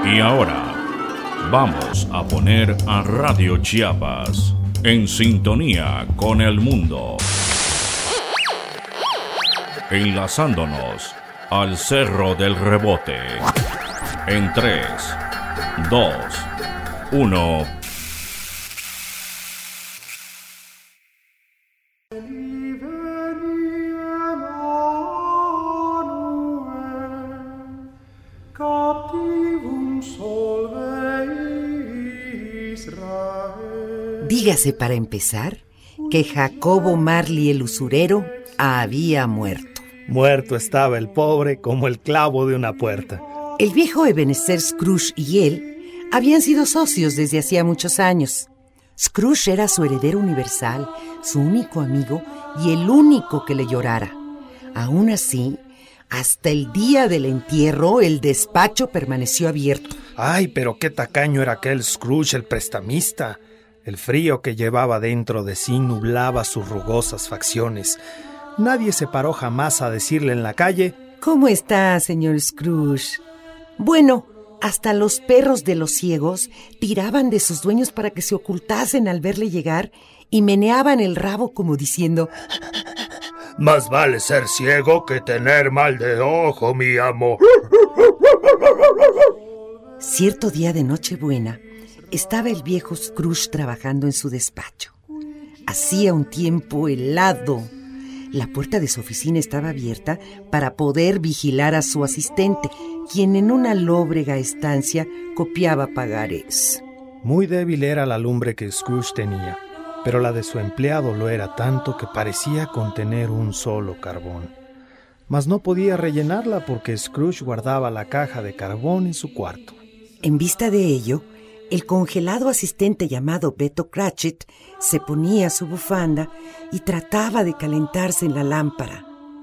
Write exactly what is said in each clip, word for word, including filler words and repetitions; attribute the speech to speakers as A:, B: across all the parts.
A: Y ahora vamos a poner a Radio Chiapas en sintonía con el mundo, enlazándonos al Cerro del Rebote. En tres, dos, uno.
B: Dígase para empezar que Jacobo Marley el usurero había muerto.
C: Muerto estaba el pobre como el clavo de una puerta.
B: El viejo Ebenezer Scrooge y él habían sido socios desde hacía muchos años. Scrooge era su heredero universal, su único amigo y el único que le llorara. Aún así, hasta el día del entierro, el despacho permaneció abierto.
C: Ay, pero qué tacaño era aquel Scrooge, el prestamista. El frío que llevaba dentro de sí nublaba sus rugosas facciones. Nadie se paró jamás a decirle en la calle:
B: ¿Cómo está, señor Scrooge? Bueno, hasta los perros de los ciegos tiraban de sus dueños para que se ocultasen al verle llegar y meneaban el rabo como diciendo:
D: más vale ser ciego que tener mal de ojo, mi amo.
B: Cierto día de Nochebuena, estaba el viejo Scrooge trabajando en su despacho. Hacía un tiempo helado. La puerta de su oficina estaba abierta para poder vigilar a su asistente, quien en una lóbrega estancia copiaba pagarés.
C: Muy débil era la lumbre que Scrooge tenía, pero la de su empleado lo era tanto que parecía contener un solo carbón. Mas no podía rellenarla porque Scrooge guardaba la caja de carbón en su cuarto.
B: En vista de ello, el congelado asistente llamado Beto Cratchit se ponía su bufanda y trataba de calentarse en la lámpara.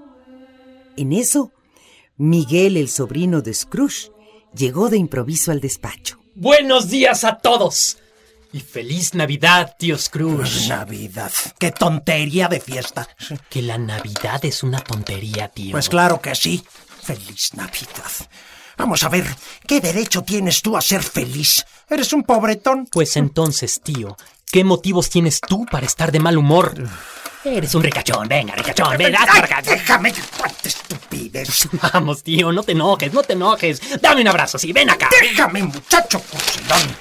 B: En eso, Miguel, el sobrino de Scrooge, llegó de improviso al despacho.
E: ¡Buenos días a todos! Y feliz Navidad, tío Scrooge.
F: Navidad. ¡Qué tontería de fiesta!
E: Que la Navidad es una tontería, tío.
F: Pues claro que sí. ¡Feliz Navidad! Vamos a ver, ¿qué derecho tienes tú a ser feliz? ¿Eres un pobretón?
E: Pues entonces, tío, ¿qué motivos tienes tú para estar de mal humor? Eres un ricachón, venga, ricachón, ven, haz para acá.
F: Déjame, cuánta estupidez.
E: Vamos, tío, no te enojes, no te enojes. Dame un abrazo, sí, ven acá.
F: Déjame, muchacho porcelón.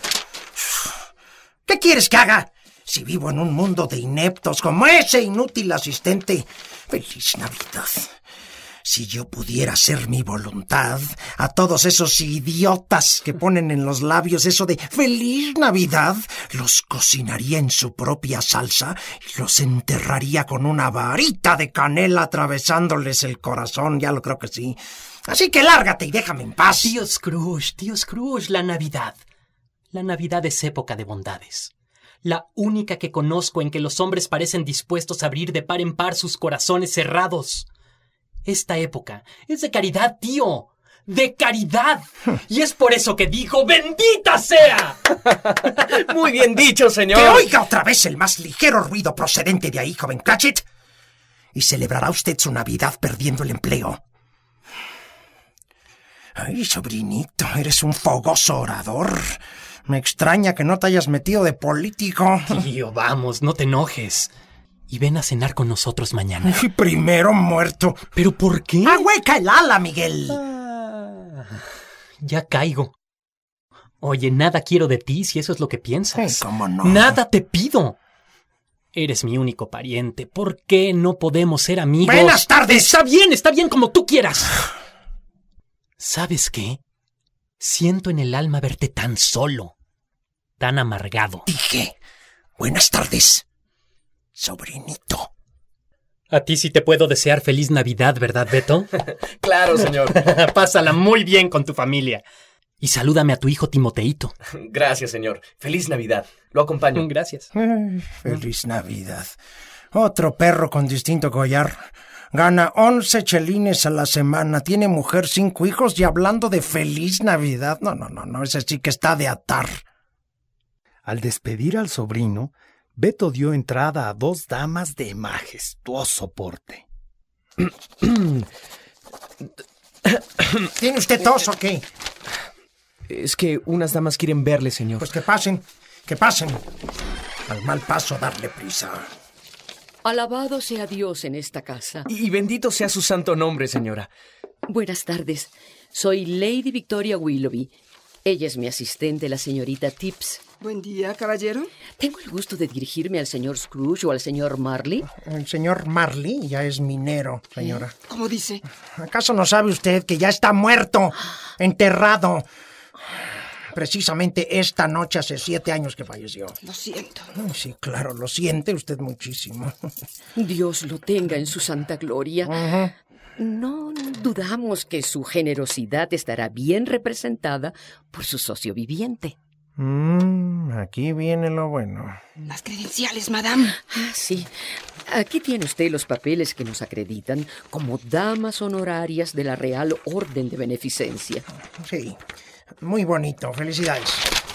F: ¿Qué quieres que haga? Si vivo en un mundo de ineptos como ese inútil asistente. ¡Feliz Navidad! Si yo pudiera hacer mi voluntad, a todos esos idiotas que ponen en los labios eso de ¡Feliz Navidad!, los cocinaría en su propia salsa y los enterraría con una varita de canela atravesándoles el corazón, ya lo creo que sí. Así que lárgate y déjame en paz.
E: Tío Scrooge, tío Scrooge, la Navidad. La Navidad es época de bondades. La única que conozco en que los hombres parecen dispuestos a abrir de par en par sus corazones cerrados. Esta época es de caridad, tío. ¡De caridad! Y es por eso que digo ¡bendita sea!
G: Muy bien dicho, señor.
F: Que oiga otra vez el más ligero ruido procedente de ahí, joven Cratchit. Y celebrará usted su Navidad perdiendo el empleo. Ay, sobrinito, eres un fogoso orador. Me extraña que no te hayas metido de político.
E: Tío, vamos, no te enojes. Y ven a cenar con nosotros mañana.
F: Y primero muerto.
E: ¿Pero por qué?
F: ¡Ahueca el ala, Miguel!
E: Ah, ya caigo. Oye, nada quiero de ti si eso es lo que piensas.
F: ¿Cómo no?
E: Nada te pido. Eres mi único pariente. ¿Por qué no podemos ser amigos?
F: ¡Buenas tardes!
E: Está bien, está bien, como tú quieras. ¿Sabes qué? Siento en el alma verte tan solo, tan amargado.
F: Dije, buenas tardes, sobrinito.
E: A ti sí te puedo desear feliz Navidad, ¿verdad, Beto?
G: Claro, señor.
E: Pásala muy bien con tu familia. Y salúdame a tu hijo Timoteito.
G: Gracias, señor. Feliz Navidad. Lo acompaño.
E: Gracias.
F: Ay, feliz Navidad. Otro perro con distinto collar. Gana once chelines a la semana. Tiene mujer, cinco hijos y hablando de feliz Navidad. No, no, no, no. Ese sí que está de atar.
C: Al despedir al sobrino, Beto dio entrada a dos damas de majestuoso porte.
F: ¿Tiene usted tos o qué?
H: Es que unas damas quieren verle, señor.
F: Pues que pasen, que pasen. Al mal paso darle prisa.
I: Alabado sea Dios en esta casa.
H: Y bendito sea su santo nombre, señora.
I: Buenas tardes. Soy Lady Victoria Willoughby. Ella es mi asistente, la señorita Tips.
J: Buen día, caballero.
I: Tengo el gusto de dirigirme al señor Scrooge o al señor Marley.
F: El señor Marley ya es minero, señora.
J: ¿Eh? ¿Cómo dice?
F: ¿Acaso no sabe usted que ya está muerto, enterrado? Precisamente esta noche hace siete años que falleció.
J: Lo siento.
F: Sí, claro, lo siente usted muchísimo.
I: Dios lo tenga en su santa gloria.
F: Uh-huh.
I: No dudamos que su generosidad estará bien representada por su socio viviente.
F: Mm, aquí viene lo bueno.
J: Las credenciales, madame.
I: Ah, sí. Aquí tiene usted los papeles que nos acreditan como damas honorarias de la Real Orden de Beneficencia.
F: Sí, muy bonito. Felicidades.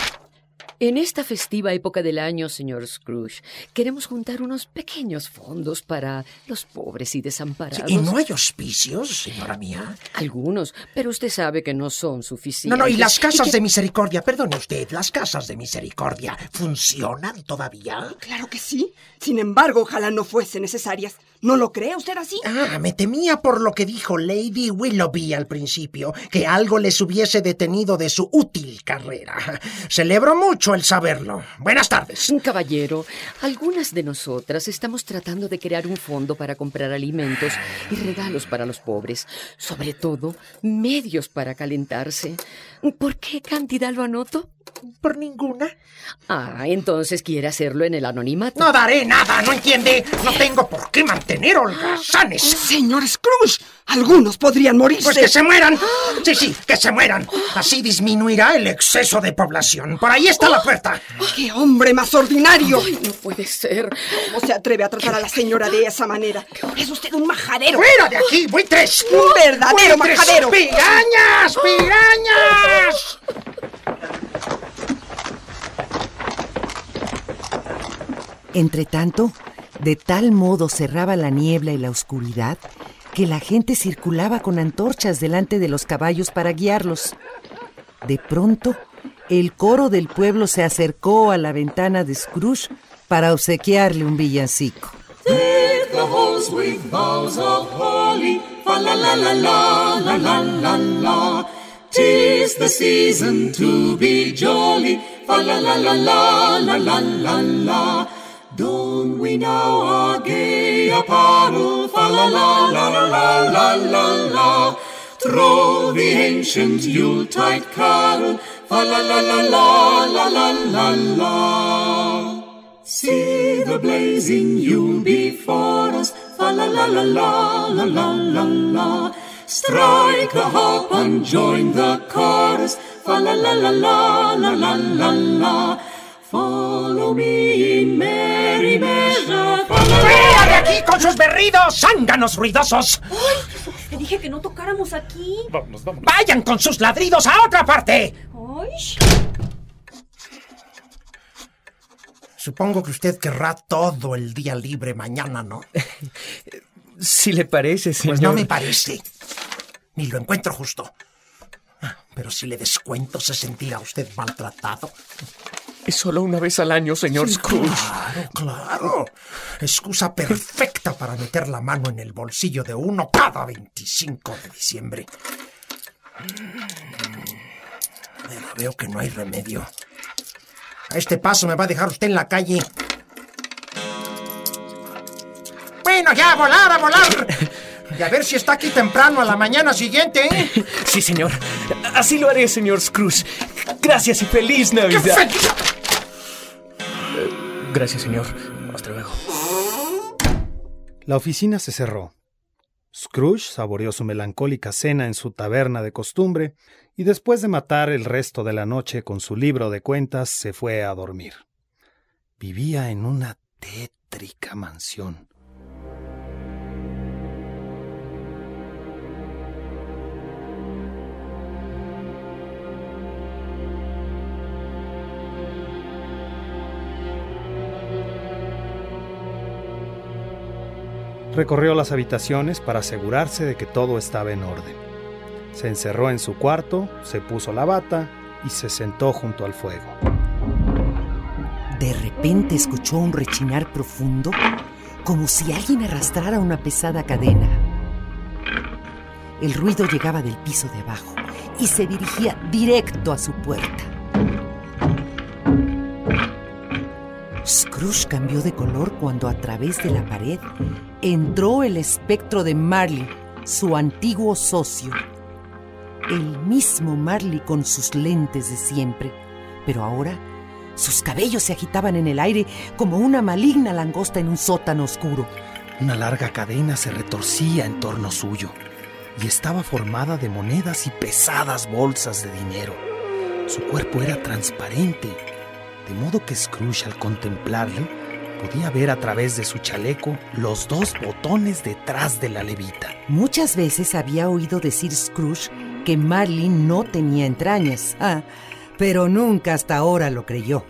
I: En esta festiva época del año, señor Scrooge, queremos juntar unos pequeños fondos para los pobres y desamparados.
F: Sí, ¿y no hay hospicios, señora mía?
I: Algunos, pero usted sabe que no son suficientes.
F: No, no, y las casas
I: y que...
F: de misericordia, perdone usted, ¿las casas de misericordia funcionan todavía?
J: Claro que sí. Sin embargo, ojalá no fuesen necesarias. ¿No lo cree usted así?
F: Ah, me temía por lo que dijo Lady Willoughby al principio, que algo les hubiese detenido de su útil carrera. Celebro mucho el saberlo. Buenas tardes.
I: Caballero, algunas de nosotras estamos tratando de crear un fondo para comprar alimentos y regalos para los pobres. Sobre todo, medios para calentarse. ¿Por qué cantidad lo anoto?
F: Por ninguna.
I: Ah, entonces quiere hacerlo en el anonimato.
F: No daré nada, ¿no entiende? No tengo por qué mantener holgazanes.
J: Señor Scrooge, algunos podrían morirse.
F: Pues que se mueran. Sí, sí, que se mueran. Así disminuirá el exceso de población. Por ahí está la puerta.
J: ¡Qué hombre más ordinario!
I: Ay, no puede ser.
J: ¿Cómo se atreve a tratar a la señora de esa manera? Es usted un majadero.
F: ¡Fuera de aquí, buitres!
J: ¡Un verdadero
F: ¡Buitres!
J: majadero!
F: ¡Pirañas! ¡Pirañas!
B: Entretanto, de tal modo cerraba la niebla y la oscuridad que la gente circulaba con antorchas delante de los caballos para guiarlos. De pronto, el coro del pueblo se acercó a la ventana de Scrooge para obsequiarle un villancico.
K: Take the horse with boughs of holly, fa la la la la la la la la. 'Tis the season to be jolly, fa la la la la la la la la. Don we now our gay apparel, fa la la la la la la la. Throw the ancient Yuletide carol, fa la la la la la la la la. See the blazing Yule before us, fa la la la la la la la la. Strike a harp and join the chorus, fa la la la la la la la la. Follow me in merry measure.
F: ¡Fuera de aquí con sus berridos, zánganos ruidosos!
L: ¡Ay! Te dije que no tocáramos aquí.
F: Vámonos, vámonos. ¡Vayan con sus ladridos a otra parte!
L: ¡Ay!
F: Supongo que usted querrá todo el día libre mañana, ¿no?
H: Si le parece, señor.
F: Pues no me parece. Ni lo encuentro justo. Pero si le descuento, ¿se sentirá usted maltratado?
H: Es solo una vez al año, señor
F: Sí,
H: Scrooge.
F: Claro, claro. Excusa perfecta para meter la mano en el bolsillo de uno cada veinticinco de diciembre. Pero veo que no hay remedio. A este paso me va a dejar usted en la calle. Bueno, ya, a volar, a volar. Y a ver si está aquí temprano a la mañana siguiente, ¿eh?
H: Sí, señor. Así lo haré, señor Scrooge. Gracias y feliz Navidad.
F: ¡Qué feliz!
H: Uh, gracias, señor. Hasta luego.
C: La oficina se cerró. Scrooge saboreó su melancólica cena en su taberna de costumbre y después de matar el resto de la noche con su libro de cuentas se fue a dormir. Vivía en una tétrica mansión. Recorrió las habitaciones para asegurarse de que todo estaba en orden. Se encerró en su cuarto, se puso la bata y se sentó junto al fuego.
B: De repente escuchó un rechinar profundo, como si alguien arrastrara una pesada cadena. El ruido llegaba del piso de abajo y se dirigía directo a su puerta. Scrooge cambió de color cuando a través de la pared entró el espectro de Marley, su antiguo socio. El mismo Marley con sus lentes de siempre, pero ahora sus cabellos se agitaban en el aire como una maligna langosta en un sótano oscuro.
C: Una larga cadena se retorcía en torno suyo y estaba formada de monedas y pesadas bolsas de dinero. Su cuerpo era transparente, de modo que Scrooge, al contemplarle, podía ver a través de su chaleco los dos botones detrás de la levita.
B: Muchas veces había oído decir Scrooge que Marley no tenía entrañas, ah, pero nunca hasta ahora lo creyó.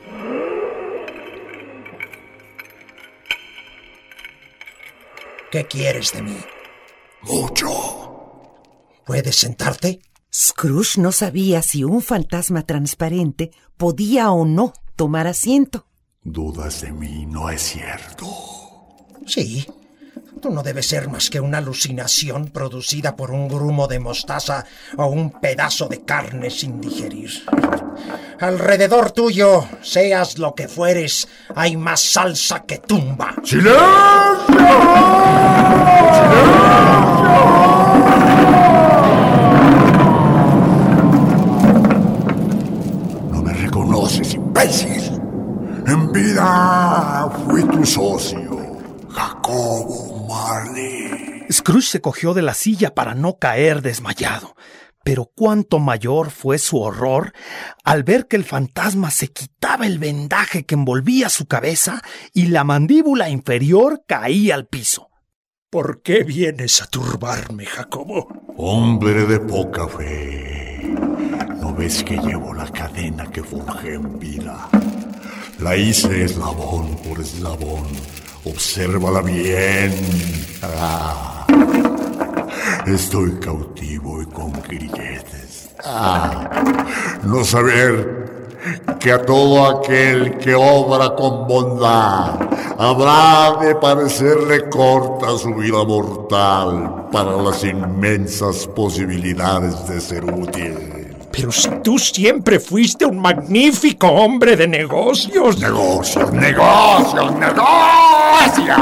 F: ¿Qué quieres de mí?
D: Mucho.
F: ¿Puedes sentarte?
B: Scrooge no sabía si un fantasma transparente podía o no tomar asiento.
D: ¿Dudas de mí? No es cierto.
F: Sí. Tú no debes ser más que una alucinación producida por un grumo de mostaza o un pedazo de carne sin digerir. Alrededor tuyo, seas lo que fueres, hay más salsa que tumba.
D: ¡Silencio! No me reconoces, imbécil. En vida fui tu socio, Jacobo Marley.
C: Scrooge se cogió de la silla para no caer desmayado, pero cuánto mayor fue su horror al ver que el fantasma se quitaba el vendaje que envolvía su cabeza y la mandíbula inferior caía al piso.
F: ¿Por qué vienes a turbarme, Jacobo?
D: Hombre de poca fe. ¿No ves que llevo la cadena que forjé en vida? La hice eslabón por eslabón. Obsérvala bien. Ah, estoy cautivo y con grilletes. Ah, no saber que a todo aquel que obra con bondad habrá de parecerle corta su vida mortal para las inmensas posibilidades de ser útil.
F: Pero si tú siempre fuiste un magnífico hombre de negocios.
D: Negocios, negocios, negocios.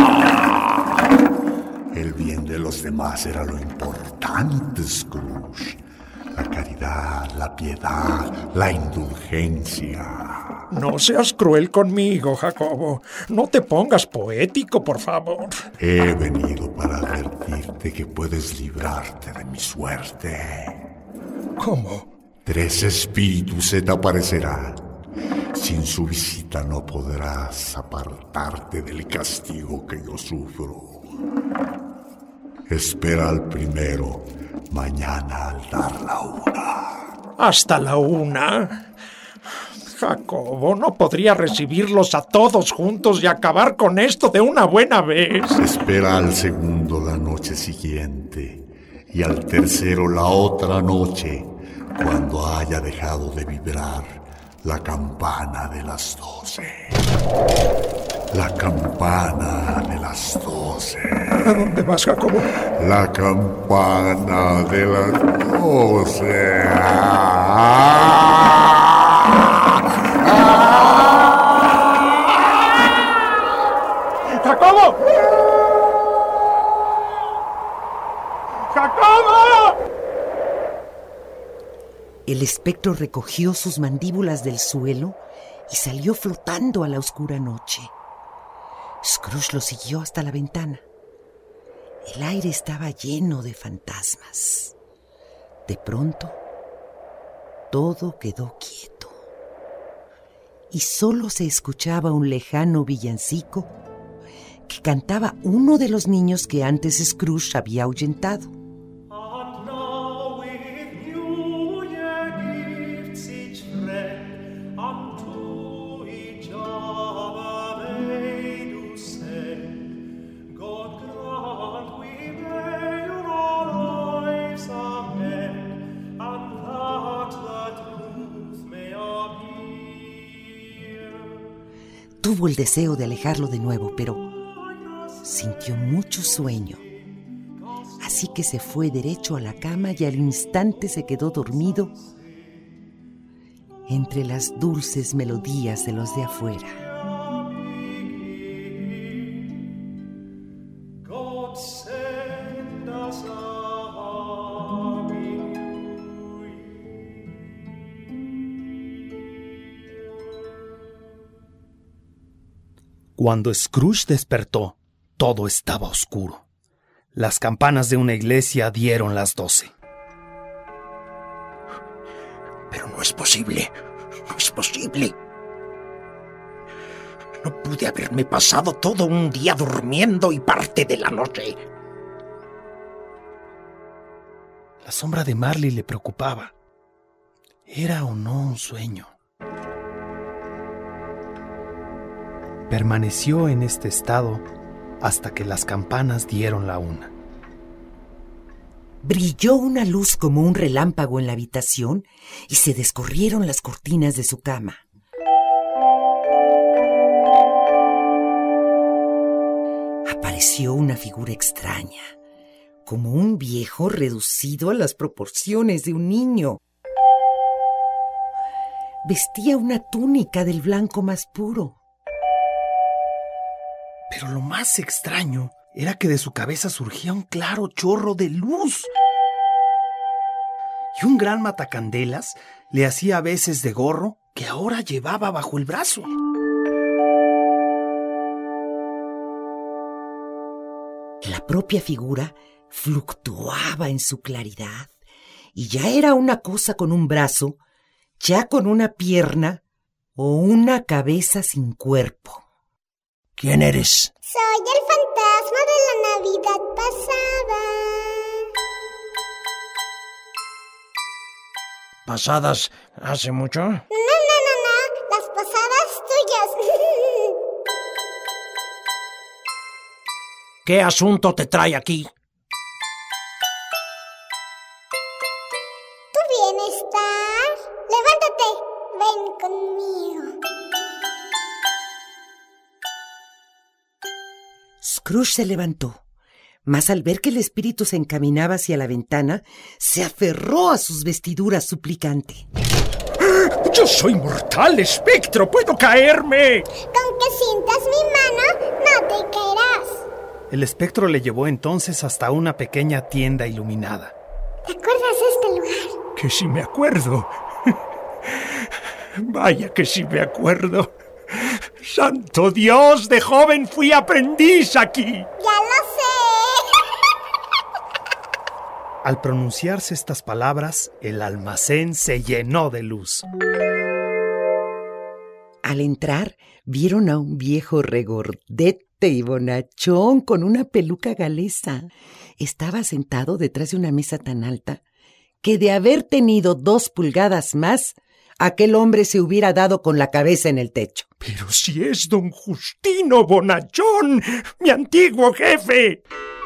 D: El bien de los demás era lo importante, Scrooge. La caridad, la piedad, la indulgencia.
F: No seas cruel conmigo, Jacobo. No te pongas poético, por favor.
D: He venido para advertirte que puedes librarte de mi suerte.
F: ¿Cómo?
D: Tres espíritus se te aparecerán. Sin su visita no podrás apartarte del castigo que yo sufro. Espera al primero, mañana al dar la una.
F: ¿Hasta la una? Jacobo, ¿no podría recibirlos a todos juntos y acabar con esto de una buena vez?
D: Espera al segundo la noche siguiente y al tercero la otra noche, cuando haya dejado de vibrar la campana de las doce. La campana de las doce.
F: ¿A dónde vas, Jacobo?
D: La campana de las doce.
F: ¡Jacobo! ¡Jacobo!
B: El espectro recogió sus mandíbulas del suelo y salió flotando a la oscura noche. Scrooge lo siguió hasta la ventana. El aire estaba lleno de fantasmas. De pronto, todo quedó quieto. Y solo se escuchaba un lejano villancico que cantaba uno de los niños que antes Scrooge había ahuyentado. tuvo el deseo de alejarlo de nuevo, pero sintió mucho sueño. Así que se fue derecho a la cama y al instante se quedó dormido entre las dulces melodías de los de afuera.
C: Cuando Scrooge despertó, todo estaba oscuro. Las campanas de una iglesia dieron las doce.
F: Pero no es posible, no es posible. No pude haberme pasado todo un día durmiendo y parte de la noche.
C: La sombra de Marley le preocupaba. ¿Era o no un sueño? Permaneció en este estado hasta que las campanas dieron la una.
B: Brilló una luz como un relámpago en la habitación y se descorrieron las cortinas de su cama. Apareció una figura extraña, como un viejo reducido a las proporciones de un niño. Vestía una túnica del blanco más puro.
C: Pero lo más extraño era que de su cabeza surgía un claro chorro de luz. Y un gran matacandelas le hacía a veces de gorro que ahora llevaba bajo el brazo.
B: La propia figura fluctuaba en su claridad y ya era una cosa con un brazo, ya con una pierna o una cabeza sin cuerpo.
F: ¿Quién eres?
M: Soy el fantasma de la Navidad pasada.
F: ¿Pasadas hace mucho?
M: No, no, no, no. Las pasadas tuyas.
F: ¿Qué asunto te trae aquí?
M: ¿Tu bienestar? Levántate. Ven conmigo.
B: Scrooge se levantó, mas al ver que el espíritu se encaminaba hacia la ventana, se aferró a sus vestiduras suplicante.
F: ¡Yo soy mortal, espectro! ¡Puedo caerme!
M: Con que sientas mi mano, no te caerás.
C: El espectro le llevó entonces hasta una pequeña tienda iluminada.
M: ¿Te acuerdas de este lugar?
F: Que sí me acuerdo. Vaya que sí me acuerdo. ¡Santo Dios! De joven fui aprendiz aquí.
M: ¡Ya lo sé!
C: Al pronunciarse estas palabras, el almacén se llenó de luz.
B: Al entrar, vieron a un viejo regordete y bonachón con una peluca galesa. Estaba sentado detrás de una mesa tan alta que de haber tenido dos pulgadas más, aquel hombre se hubiera dado con la cabeza en el techo.
F: Pero si es don Justino Bonachón, mi antiguo jefe.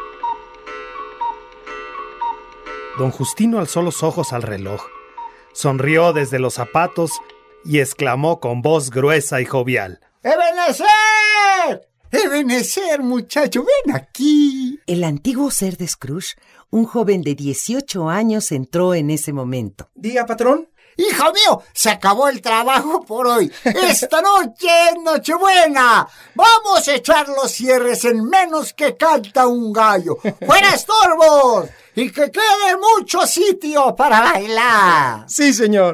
C: Don Justino alzó los ojos al reloj, sonrió desde los zapatos y exclamó con voz gruesa y jovial:
N: ¡Ebenezer! ¡Ebenezer, muchacho! ¡Ven aquí!
B: El antiguo ser de Scrooge, un joven de dieciocho años, entró en ese momento.
H: Diga, patrón.
N: ¡Hijo mío! Se acabó el trabajo por hoy. Esta noche es Nochebuena. Vamos a echar los cierres en menos que canta un gallo. ¡Fuera estorbos! Y que quede mucho sitio para bailar.
H: Sí, señor.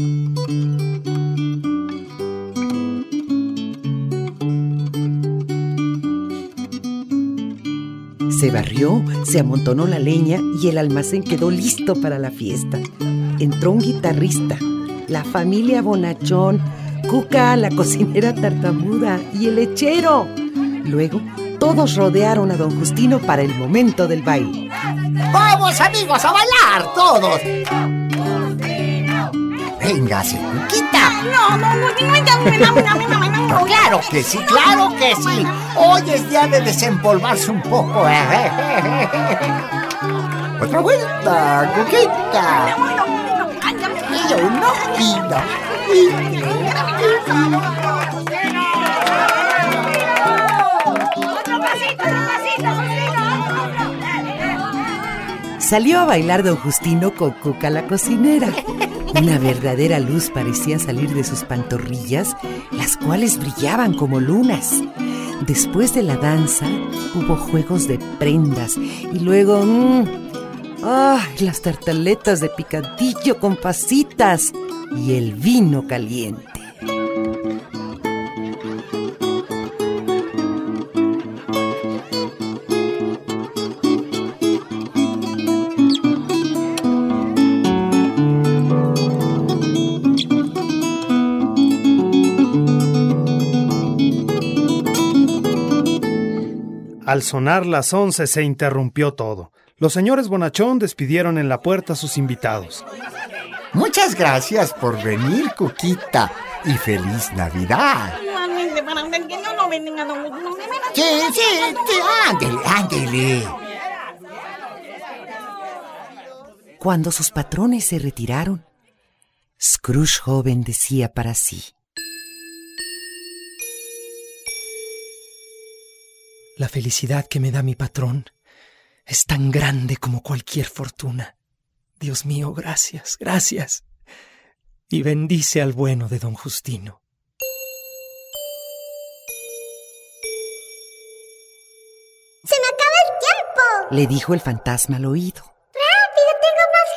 B: Se barrió, se amontonó la leña y el almacén quedó listo para la fiesta. Entró un guitarrista, la familia Bonachón, Cuca, la cocinera tartamuda y el lechero. Luego, todos rodearon a don Justino para el momento del baile.
N: ¡Vamos, amigos, a bailar todos! ¡Véngase, Cuquita!
L: No, no, no, no, no, no,
N: ¡Claro que sí, claro que sí! Hoy es día de desempolvarse un poco. ¡Otra vuelta, Cuquita! Y yo no pido.
B: Salió a bailar don Justino con Cuca la cocinera. Una verdadera luz parecía salir de sus pantorrillas, las cuales brillaban como lunas. Después de la danza hubo juegos de prendas y luego... Mmm, ¡ay! Las tartaletas de picadillo con pasitas y el vino caliente.
C: Al sonar las once se interrumpió todo. Los señores Bonachón despidieron en la puerta a sus invitados.
N: Muchas gracias por venir, Cuquita, y feliz Navidad. Sí, sí, sí, ándele, ándele.
B: Cuando sus patrones se retiraron, Scrooge joven decía para sí:
E: la felicidad que me da mi patrón es tan grande como cualquier fortuna. Dios mío, gracias, gracias. Y bendice al bueno de don Justino.
M: ¡Se me acaba el tiempo!,
B: le dijo el fantasma al oído.
M: ¡Rápido, tengo más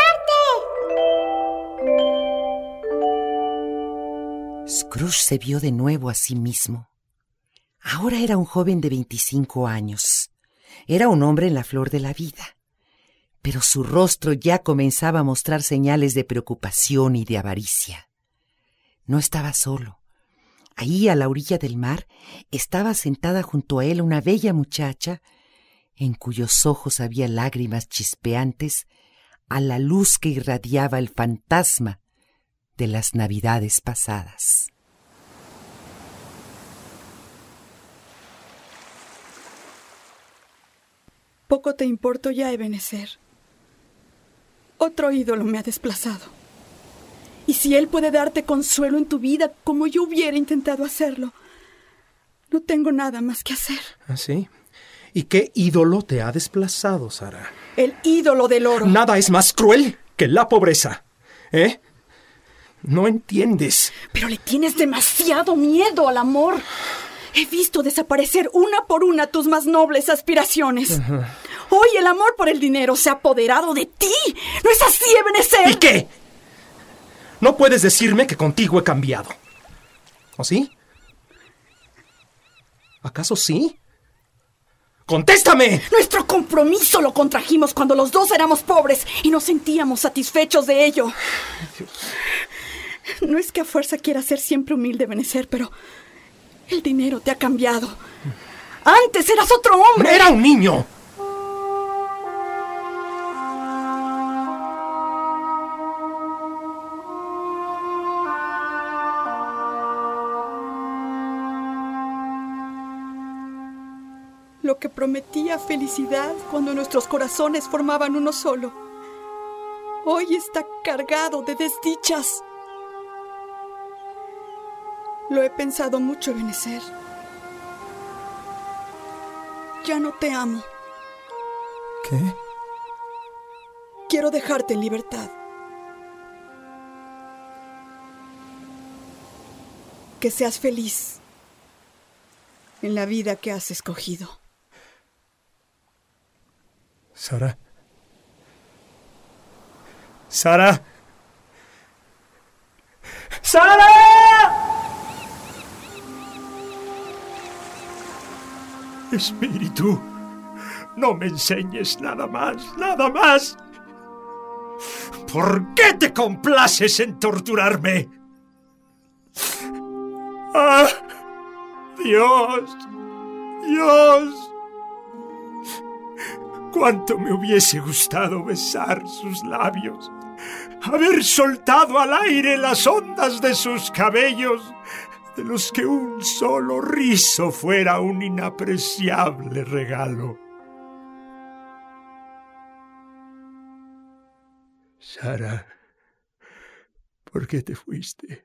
M: que mostrarte!
B: Scrooge se vio de nuevo a sí mismo. Ahora era un joven de veinticinco años. Era un hombre en la flor de la vida. Pero su rostro ya comenzaba a mostrar señales de preocupación y de avaricia. No estaba solo. Ahí, a la orilla del mar, estaba sentada junto a él una bella muchacha, en cuyos ojos había lágrimas chispeantes a la luz que irradiaba el fantasma de las Navidades pasadas.
J: Poco te importo ya, Ebenezer. Otro ídolo me ha desplazado. Y si él puede darte consuelo en tu vida como yo hubiera intentado hacerlo, no tengo nada más que hacer.
C: ¿Ah, sí? ¿Y qué ídolo te ha desplazado, Sara?
J: El ídolo del oro.
C: Nada es más cruel que la pobreza, ¿eh? No entiendes.
J: Pero le tienes demasiado miedo al amor. He visto desaparecer una por una tus más nobles aspiraciones. Uh-huh. Hoy el amor por el dinero se ha apoderado de ti. ¿No es así, Ebenezer?
C: ¿Y qué? No puedes decirme que contigo he cambiado. ¿O sí? ¿Acaso sí? ¡Contéstame!
J: Nuestro compromiso lo contrajimos cuando los dos éramos pobres y nos sentíamos satisfechos de ello. Dios. No es que a fuerza quieras ser siempre humilde, Ebenezer, pero el dinero te ha cambiado. Antes eras otro hombre.
C: ¡Era un niño!
J: Lo que prometía felicidad cuando nuestros corazones formaban uno solo, hoy está cargado de desdichas. Lo he pensado mucho, Ebenezer. Ya no te amo.
C: ¿Qué?
J: Quiero dejarte en libertad. Que seas feliz en la vida que has escogido.
C: Sara. Sara. ¡Sara!
O: Espíritu, no me enseñes nada más, nada más. ¿Por qué te complaces en torturarme? ¡Ah! Dios, Dios. Cuánto me hubiese gustado besar sus labios, haber soltado al aire las ondas de sus cabellos, de los que un solo rizo fuera un inapreciable regalo. Sara, ¿por qué te fuiste?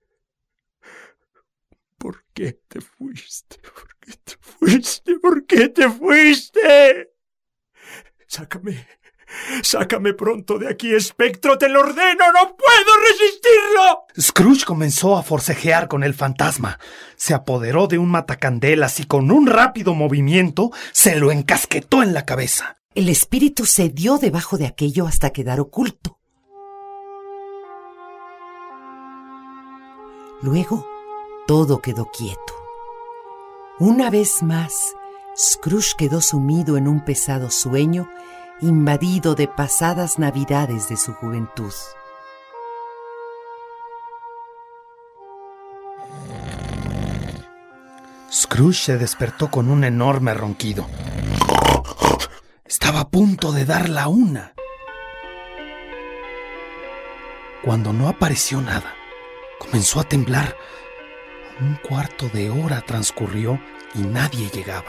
O: ¿Por qué te fuiste? ¿Por qué te fuiste? ¿Por qué te fuiste? Sácame, Sácame pronto de aquí, espectro, te lo ordeno, no puedo resistirlo.
C: Scrooge comenzó a forcejear con el fantasma. Se apoderó de un matacandelas y con un rápido movimiento se lo encasquetó en la cabeza.
B: El espíritu cedió debajo de aquello hasta quedar oculto. Luego, todo quedó quieto. Una vez más, Scrooge quedó sumido en un pesado sueño, invadido de pasadas navidades de su juventud.
C: Scrooge se despertó con un enorme ronquido. Estaba a punto de dar la una, cuando no apareció nada. Comenzó a temblar. Un cuarto de hora transcurrió y nadie llegaba.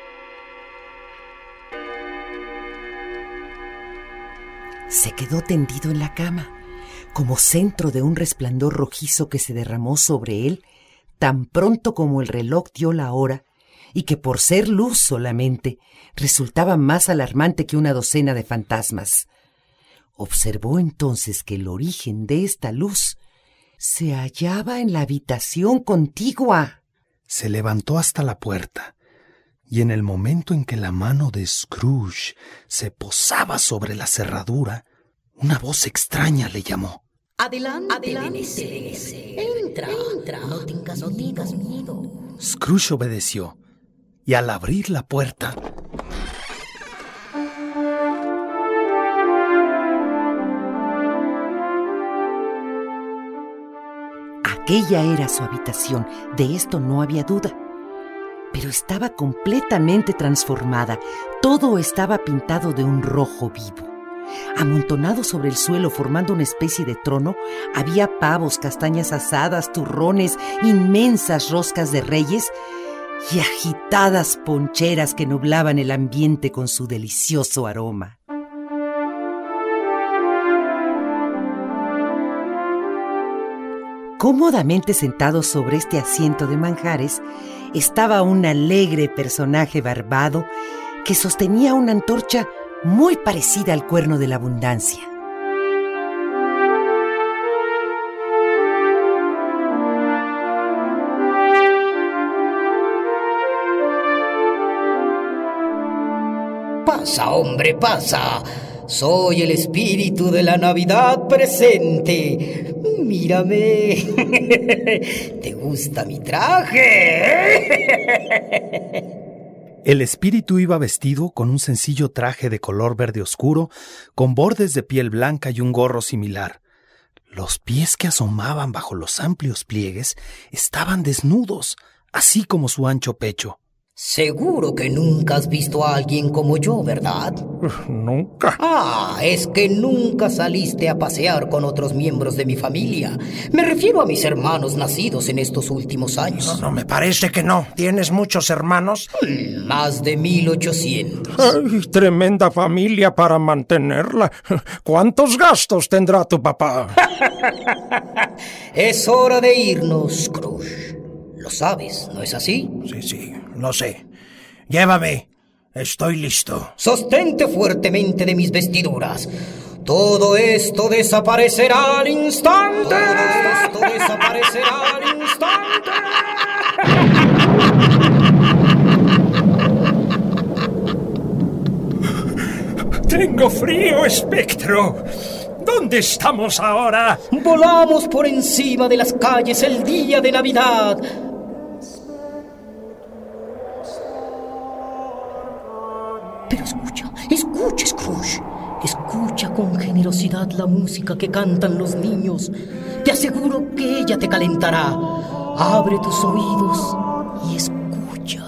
B: Se quedó tendido en la cama, como centro de un resplandor rojizo que se derramó sobre él tan pronto como el reloj dio la hora, y que por ser luz solamente resultaba más alarmante que una docena de fantasmas. Observó entonces que el origen de esta luz se hallaba en la habitación contigua.
C: Se levantó hasta la puerta, y en el momento en que la mano de Scrooge se posaba sobre la cerradura, una voz extraña le llamó.
P: Adelante, adelante, entra, entra, no tengas, no tengas miedo.
C: Scrooge obedeció, y al abrir la puerta,
B: aquella era su habitación, de esto no había duda. Pero estaba completamente transformada. Todo estaba pintado de un rojo vivo. Amontonado sobre el suelo formando una especie de trono, había pavos, castañas asadas, turrones, inmensas roscas de reyes y agitadas poncheras que nublaban el ambiente con su delicioso aroma. Cómodamente sentado sobre este asiento de manjares estaba un alegre personaje barbado que sostenía una antorcha muy parecida al cuerno de la abundancia.
P: Pasa, hombre, pasa. Soy el espíritu de la Navidad presente. Mírame. ¿Te gusta mi traje?
C: El espíritu iba vestido con un sencillo traje de color verde oscuro, con bordes de piel blanca y un gorro similar. Los pies que asomaban bajo los amplios pliegues estaban desnudos, así como su ancho pecho.
P: Seguro que nunca has visto a alguien como yo, ¿verdad?
O: Nunca.
P: Ah, es que nunca saliste a pasear con otros miembros de mi familia. Me refiero a mis hermanos nacidos en estos últimos años.
F: No, no, me parece que no. ¿Tienes muchos hermanos?
P: Más de mil ochocientos.
O: Ay, tremenda familia para mantenerla. ¿Cuántos gastos tendrá tu papá?
P: Es hora de irnos, Scrooge. Lo sabes, ¿no es así?
F: Sí, sí, lo sé. Llévame. Estoy listo.
P: Sostente fuertemente de mis vestiduras. Todo esto desaparecerá al instante. Todo esto desaparecerá al
O: instante. Tengo frío, espectro. ¿Dónde estamos ahora?
P: Volamos por encima de las calles el día de Navidad. Pero escucha, escucha, Scrooge. Escucha con generosidad la música que cantan los niños. Te aseguro que ella te calentará. Abre tus oídos y escucha.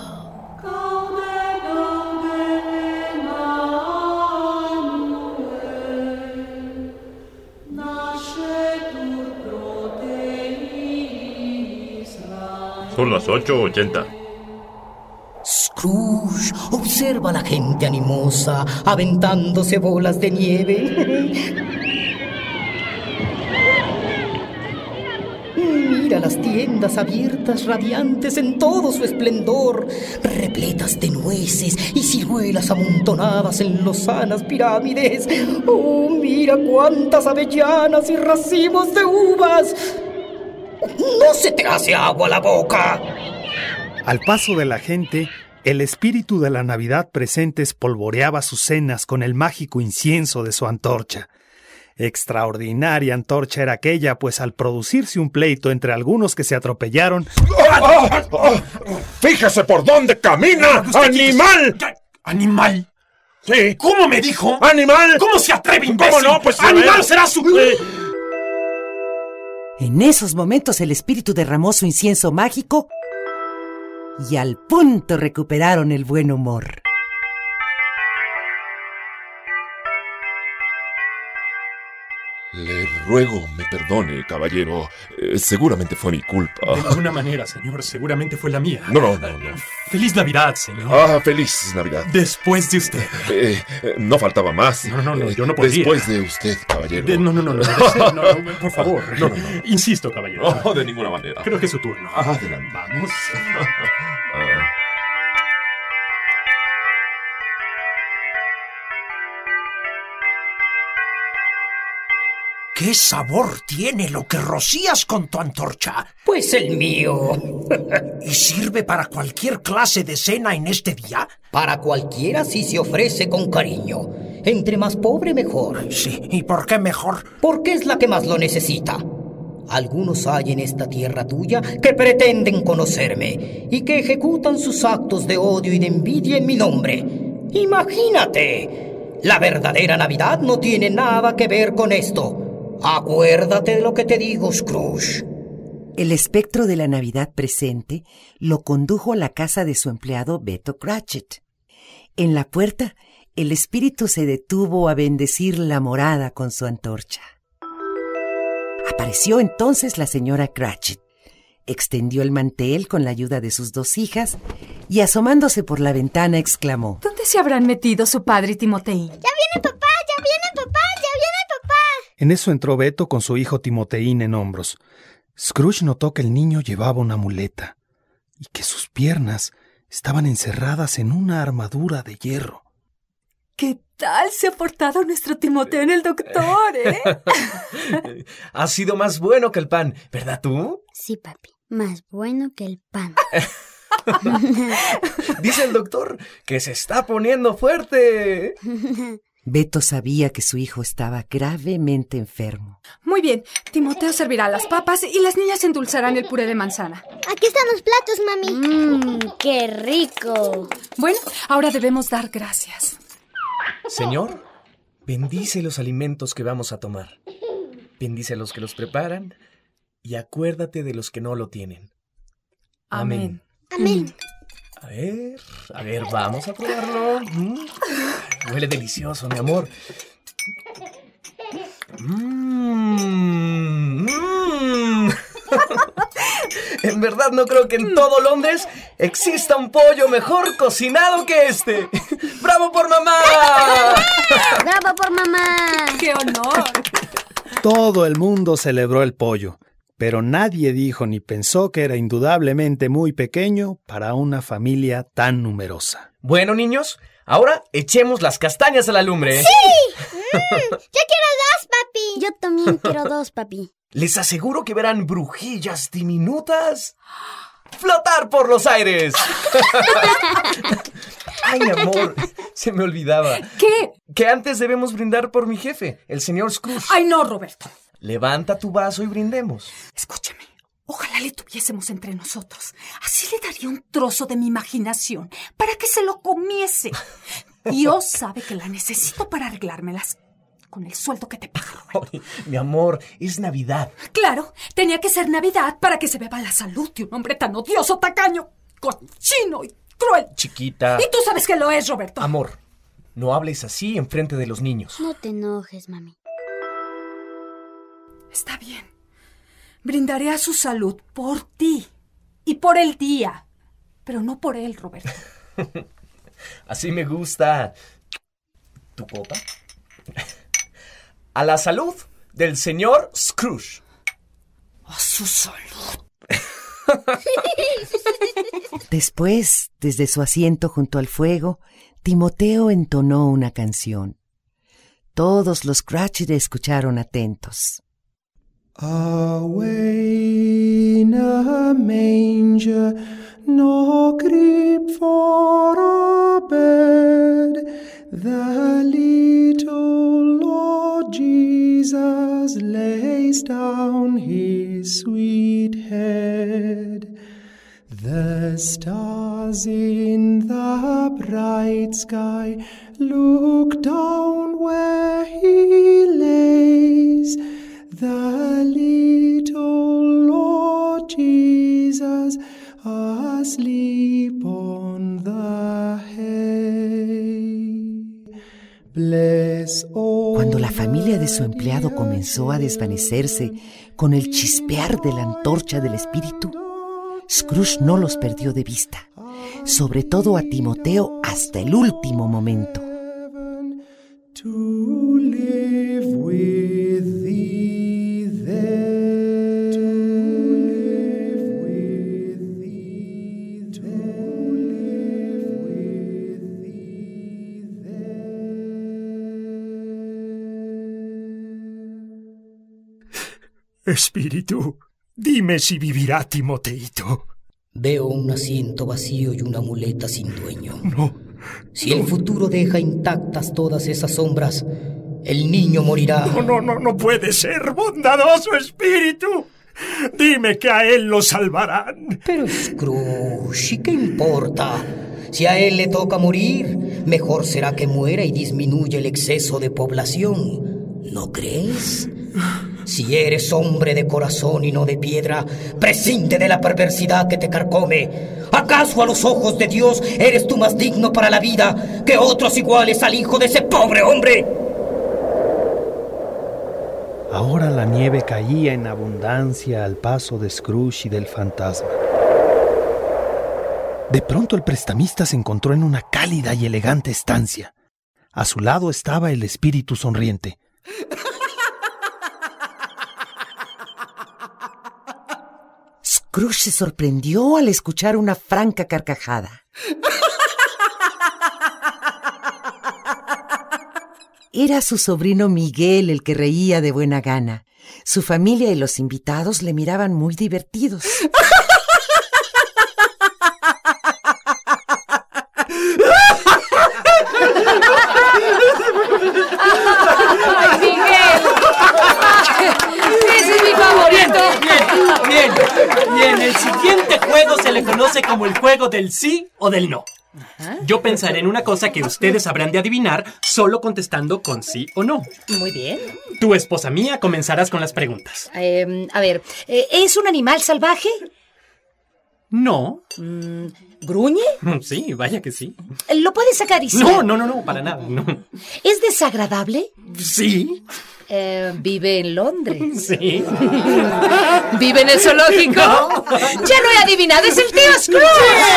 Q: Son las ocho ochenta.
P: Scrooge, observa a la gente animosa, aventándose bolas de nieve. Mira las tiendas abiertas, radiantes en todo su esplendor, repletas de nueces y ciruelas amontonadas en lozanas pirámides. ¡Oh, mira cuántas avellanas y racimos de uvas! ¿No se te hace agua la boca?
C: Al paso de la gente, el espíritu de la Navidad presente espolvoreaba sus cenas con el mágico incienso de su antorcha. Extraordinaria antorcha era aquella, pues al producirse un pleito entre algunos que se atropellaron...
R: ¡Oh, oh, oh! ¡Fíjese por dónde camina! ¡Animal!
F: ¿Animal?
R: Sí.
F: ¿Cómo me dijo?
R: ¡Animal!
F: ¿Cómo se atreve, imbécil?
R: ¿Cómo no? Pues
F: ¡Animal será su...
B: En esos momentos el espíritu derramó su incienso mágico y al punto recuperaron el buen humor.
Q: Le ruego me perdone, caballero. Eh, seguramente fue mi culpa.
E: De ninguna manera, señor. Seguramente fue la mía.
Q: No, no, no, no.
E: Feliz Navidad, señor.
Q: Ah, feliz Navidad.
E: Después de usted.
Q: Eh, eh, no faltaba más.
E: No, no, no, yo no podía.
Q: Después de usted, caballero.
E: De, no, no, no, no, no, no, no, por favor. No, no, no. Insisto, caballero.
Q: No, de ninguna manera.
E: Creo que es su turno.
Q: Adelante.
E: Vamos.
Q: Ah.
F: ¿Qué sabor tiene lo que rocías con tu antorcha?
P: Pues el mío.
F: ¿Y sirve para cualquier clase de cena en este día?
P: Para cualquiera si se ofrece con cariño. Entre más pobre, mejor.
F: Sí, ¿y por qué mejor?
P: Porque es la que más lo necesita. Algunos hay en esta tierra tuya que pretenden conocerme y que ejecutan sus actos de odio y de envidia en mi nombre. Imagínate. La verdadera Navidad no tiene nada que ver con esto. Acuérdate de lo que te digo, Scrooge.
B: El espectro de la Navidad presente lo condujo a la casa de su empleado Beto Cratchit. En la puerta, el espíritu se detuvo a bendecir la morada con su antorcha. Apareció entonces la señora Cratchit. Extendió el mantel con la ayuda de sus dos hijas y asomándose por la ventana exclamó:
S: ¿Dónde se habrán metido su padre y Timoteín?
M: ¡Ya viene papá! ¡Ya viene papá! ¡Ya viene papá!
C: En eso entró Beto con su hijo Timoteín en hombros. Scrooge notó que el niño llevaba una muleta y que sus piernas estaban encerradas en una armadura de hierro.
S: ¿Qué tal se ha portado nuestro Timoteo en el doctor, eh?
G: Ha sido más bueno que el pan, ¿verdad tú?
M: Sí, papi, más bueno que el pan.
G: Dice el doctor que se está poniendo fuerte.
B: Beto sabía que su hijo estaba gravemente enfermo.
S: Muy bien, Timoteo servirá las papas y las niñas endulzarán el puré de manzana.
M: Aquí están los platos, mami. Mmm, qué rico.
S: Bueno, ahora debemos dar gracias.
G: Señor, bendice los alimentos que vamos a tomar. Bendice a los que los preparan y acuérdate de los que no lo tienen.
S: Amén.
M: Amén.
G: A ver, a ver, vamos a probarlo. Mm. Huele delicioso, mi amor. Mmm. Mm. En verdad no creo que en todo Londres exista un pollo mejor cocinado que este. ¡Bravo por mamá!
M: ¡Bravo por mamá!
S: ¡Qué honor!
C: Todo el mundo celebró el pollo, pero nadie dijo ni pensó que era indudablemente muy pequeño para una familia tan numerosa.
G: Bueno, niños, ahora echemos las castañas a la lumbre.
M: ¡Sí! Mm, yo quiero dos, papi. Yo también quiero dos, papi.
G: Les aseguro que verán brujillas diminutas flotar por los aires. Ay, mi amor, se me olvidaba.
S: ¿Qué?
G: Que antes debemos brindar por mi jefe, el señor Scrooge.
S: Ay, no, Roberto.
G: Levanta tu vaso y brindemos.
S: Escúchame, ojalá le tuviésemos entre nosotros. Así le daría un trozo de mi imaginación para que se lo comiese. Dios sabe que la necesito para arreglármelas con el sueldo que te paga, Roberto.
G: Ay, mi amor, es Navidad.
S: Claro, tenía que ser Navidad para que se beba la salud de un hombre tan odioso, tacaño, cochino y cruel.
G: Chiquita.
S: Y tú sabes que lo es, Roberto.
G: Amor, no hables así enfrente de los niños.
M: No te enojes, mami.
S: Está bien. Brindaré a su salud por ti y por el día, pero no por él, Roberto.
G: Así me gusta. ¿Tu copa? A la salud del señor Scrooge.
S: Oh, sí.
F: su salud.
B: Después, desde su asiento junto al fuego, Timoteo entonó una canción. Todos los Cratchit escucharon atentos.
T: Away in a manger, no crib for a bed, the little Lord Jesus lays down his sweet head. The stars in the bright sky look down where he lays. The little Lord Jesus asleep on the hay. Bless all.
B: Cuando la familia de su empleado comenzó a desvanecerse con el chispear de la antorcha del espíritu, Scrooge no los perdió de vista, sobre todo a Timoteo hasta el último momento.
T: To live with thee there. To live with thee there. To live with thee there.
O: Espíritu, dime si vivirá Timoteito.
P: Veo un asiento vacío y una muleta sin dueño.
O: No.
P: Si el futuro deja intactas todas esas sombras, el niño morirá.
O: No, no, no, no puede ser, bondadoso espíritu. Dime que a él lo salvarán.
P: Pero Scrooge, ¿y qué importa? Si a él le toca morir, mejor será que muera y disminuya el exceso de población. ¿No crees? Si eres hombre de corazón y no de piedra, prescinde de la perversidad que te carcome. ¿Acaso a los ojos de Dios eres tú más digno para la vida que otros iguales al hijo de ese pobre hombre?
C: Ahora la nieve caía en abundancia al paso de Scrooge y del fantasma. De pronto el prestamista se encontró en una cálida y elegante estancia. A su lado estaba el espíritu sonriente.
B: Scrooge se sorprendió al escuchar una franca carcajada. Era su sobrino Miguel el que reía de buena gana. Su familia y los invitados le miraban muy divertidos.
L: ¡Ay, Miguel! ¡Ese es mi favorito!
E: Bien, bien, bien. El siguiente juego se le conoce como el juego del sí o del no. Yo pensaré en una cosa que ustedes habrán de adivinar solo contestando con sí o no.
U: Muy bien.
E: Tú, esposa mía, comenzarás con las preguntas.
U: Eh, a ver, ¿es un animal salvaje?
E: No.
U: Mm, ¿Gruñe?
E: Sí, vaya que sí.
U: ¿Lo puedes acariciar?
E: No, no, no, no, para nada, no.
U: ¿Es desagradable?
E: Sí.
U: Eh, ¿Vive en Londres?
E: Sí.
U: ¿Vive en el zoológico?
E: No.
U: ¡Ya lo he adivinado! ¡Es el tío Scrooge!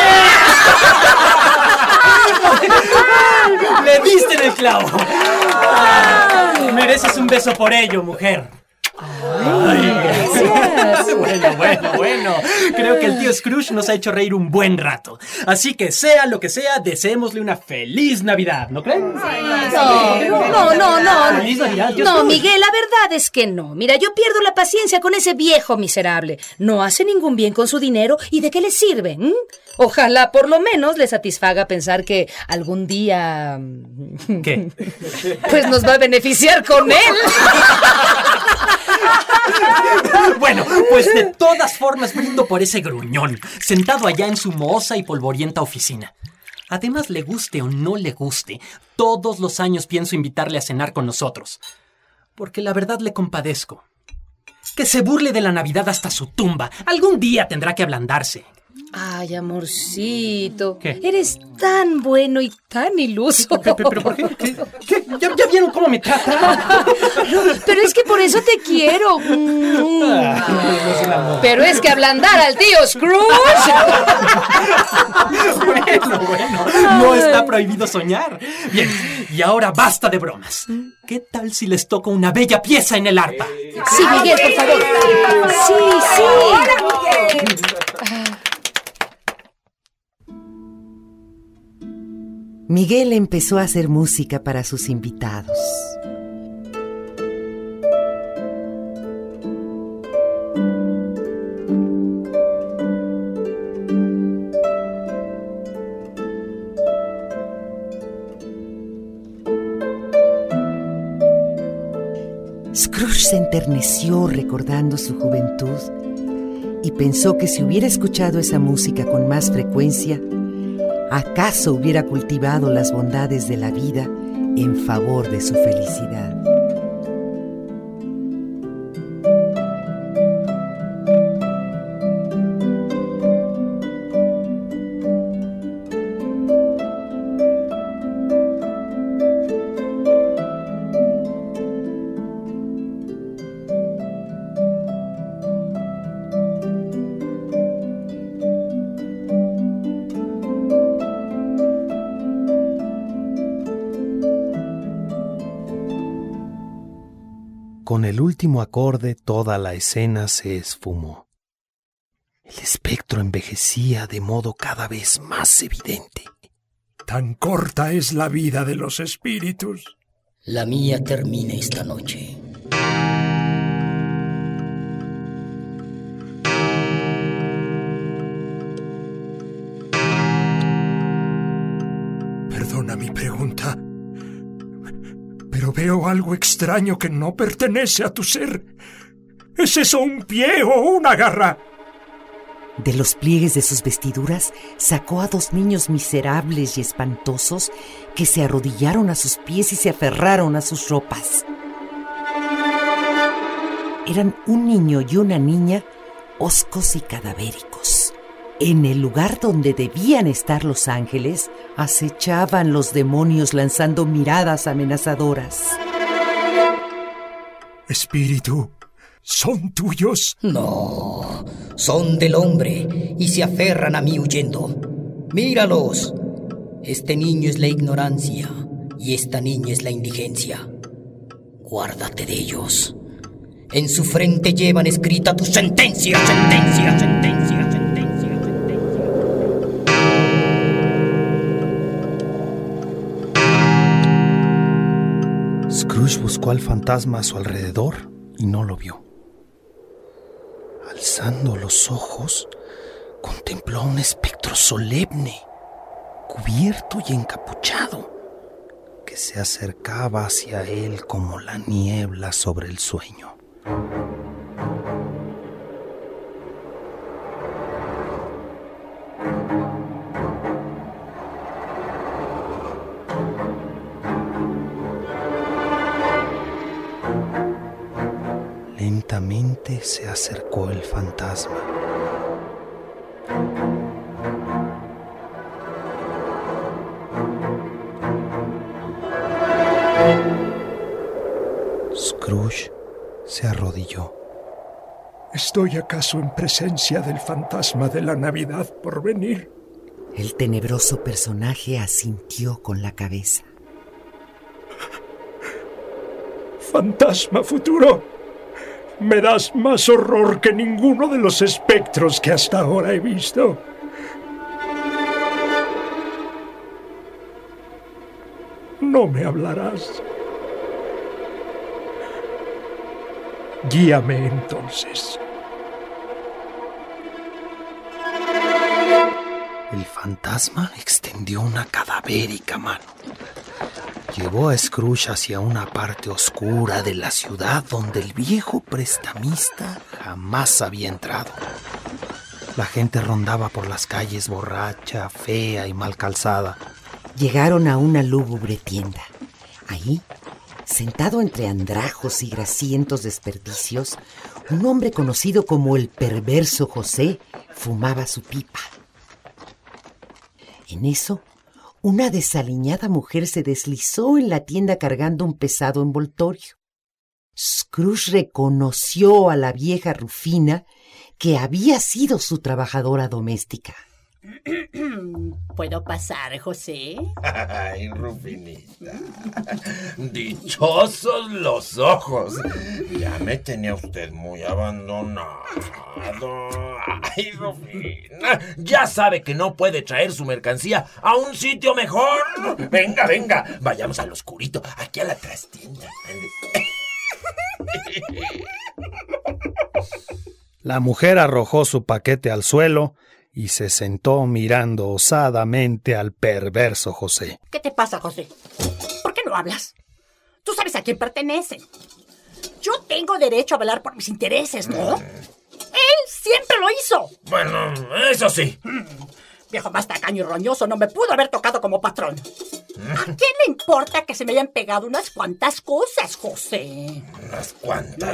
E: ¡Le diste en el clavo! Ay, mereces un beso por ello, mujer.
U: Ay, gracias.
E: Bueno, bueno, bueno. Creo que el tío Scrooge nos ha hecho reír un buen rato. Así que sea lo que sea, deseémosle una feliz Navidad, ¿no creen?
U: No, no, no, no.
E: Feliz Navidad, tío
U: No,
E: Scrooge.
U: Miguel, la verdad es que no. Mira, yo pierdo la paciencia con ese viejo miserable. No hace ningún bien con su dinero. ¿Y de qué le sirve? ¿Mm? Ojalá por lo menos le satisfaga pensar que algún día...
E: ¿Qué?
U: Pues nos va a beneficiar con él.
E: Bueno, pues de todas formas brindo por ese gruñón, sentado allá en su mohosa y polvorienta oficina. Además, le guste o no le guste, todos los años pienso invitarle a cenar con nosotros. Porque la verdad le compadezco. Que se burle de la Navidad hasta su tumba. Algún día tendrá que ablandarse.
U: Ay, amorcito.
E: ¿Qué?
U: Eres tan bueno y tan iluso.
E: ¿Pero, pero por qué? ¿Qué? ¿Qué? ¿Ya, ¿Ya vieron cómo me trata?
U: Pero es que por eso te quiero. Pero es que ablandar al tío Scrooge.
E: Bueno, bueno. No está prohibido soñar. Bien, y ahora basta de bromas. ¿Qué tal si les toco una bella pieza en el arpa?
U: Sí, Miguel, por favor. Sí, sí.
B: Miguel empezó a hacer música para sus invitados. Scrooge se enterneció recordando su juventud y pensó que si hubiera escuchado esa música con más frecuencia, acaso hubiera cultivado las bondades de la vida en favor de su felicidad.
C: Con el último acorde toda la escena se esfumó. El espectro envejecía de modo cada vez más evidente.
O: Tan corta es la vida de los espíritus.
P: La mía termina esta noche.
O: Perdona mi pregunta, pero veo algo extraño que no pertenece a tu ser. ¿Es eso un pie o una garra?
B: De los pliegues de sus vestiduras sacó a dos niños miserables y espantosos que se arrodillaron a sus pies y se aferraron a sus ropas. Eran un niño y una niña hoscos y cadavéricos. En el lugar donde debían estar los ángeles, acechaban los demonios lanzando miradas amenazadoras.
O: Espíritu, ¿son tuyos?
P: No, son del hombre y se aferran a mí huyendo. Míralos. Este niño es la ignorancia y esta niña es la indigencia. Guárdate de ellos. En su frente llevan escrita tu sentencia, sentencia, sentencia, sentencia.
C: Scrooge buscó al fantasma a su alrededor y no lo vio. Alzando los ojos, contempló a un espectro solemne, cubierto y encapuchado, que se acercaba hacia él como la niebla sobre el sueño. Lentamente se acercó el fantasma. Scrooge se arrodilló.
O: ¿Estoy acaso en presencia del fantasma de la Navidad por venir?
B: El tenebroso personaje asintió con la cabeza.
O: Fantasma futuro, me das más horror que ninguno de los espectros que hasta ahora he visto. No me hablarás. Guíame entonces.
C: El fantasma extendió una cadavérica mano. Llevó a Scrooge hacia una parte oscura de la ciudad donde el viejo prestamista jamás había entrado. La gente rondaba por las calles borracha, fea y mal calzada.
B: Llegaron a una lúgubre tienda. Ahí, sentado entre andrajos y grasientos desperdicios, un hombre conocido como el perverso José fumaba su pipa. En eso, una desaliñada mujer se deslizó en la tienda cargando un pesado envoltorio. Scrooge reconoció a la vieja Rufina, que había sido su trabajadora doméstica.
A: ¿Puedo pasar, José?
V: Ay, Rufinita. Dichosos los ojos. Ya me tenía usted muy abandonado. Ay, Rufina. Ya sabe que no puede traer su mercancía a un sitio mejor. Venga, venga. Vayamos al oscurito, aquí a la trastienda.
C: La mujer arrojó su paquete al suelo y se sentó mirando osadamente al perverso José.
A: ¿Qué te pasa, José? ¿Por qué no hablas? Tú sabes a quién pertenecen. Yo tengo derecho a velar por mis intereses, ¿no? Él siempre lo hizo.
V: Bueno, eso sí.
A: Viejo más tacaño y roñoso, no me pudo haber tocado como patrón. ¿A quién le importa que se me hayan pegado unas cuantas cosas, José?
V: ¿Unas cuantas?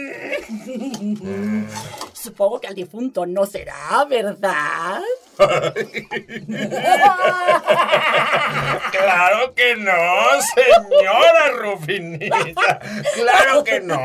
A: Supongo que al difunto no será, ¿verdad?
V: ¡Claro que no, señora Rufinita! ¡Claro que no!